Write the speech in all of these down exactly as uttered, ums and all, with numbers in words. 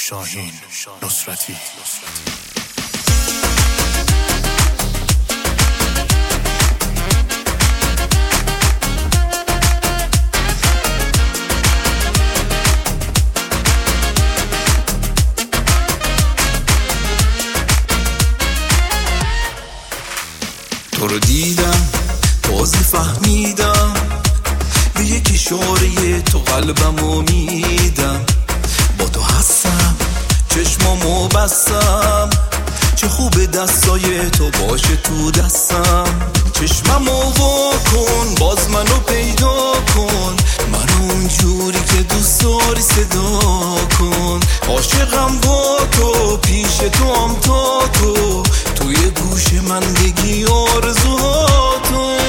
شاهین نصرتی. تو رو دیدم تازه فهمیدم به یک اشاره تو قلبمو میدم. با تو هستم چشمامو بستم، چه خوب دستای تو باشه تو دستم. چشممو وا کن باز منو پیدا کن، منو اونجوری که دوست داری صدا کن. عاشقم با تو پیش تو هم تا تو، توی گوش من بگی آرزوهاتو.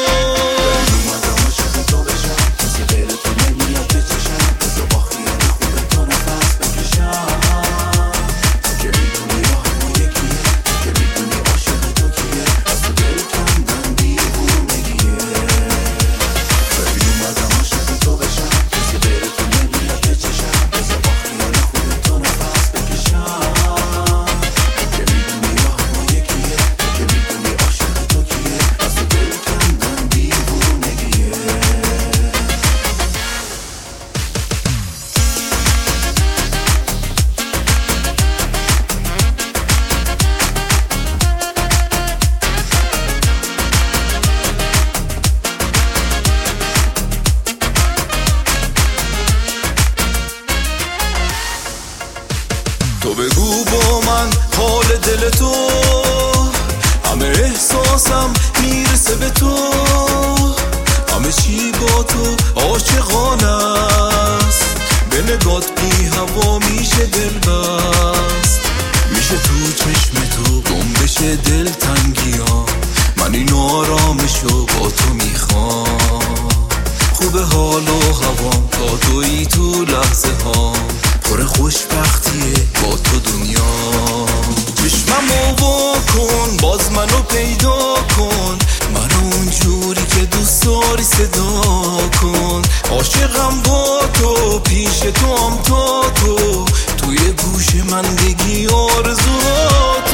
تو بگو با من حال دل تو، همه احساسم میرسه به تو. همه چی با تو عاشقانه است، به نگات بی هوا میشه دل بست. میشه تو چشم تو گم بشه دل تنگیا، من این آرامشو با تو میخوام. خوب حال و هوام تا تویی تو لحظه ها، پر خوشبختیه با تو دنیا. چشممو وا کن باز منو پیدا کن، منو اونجوری که دوست داری صدا کن. عاشقم با تو پیش تو هم تا تو، توی گوش من بگی آرزوهات.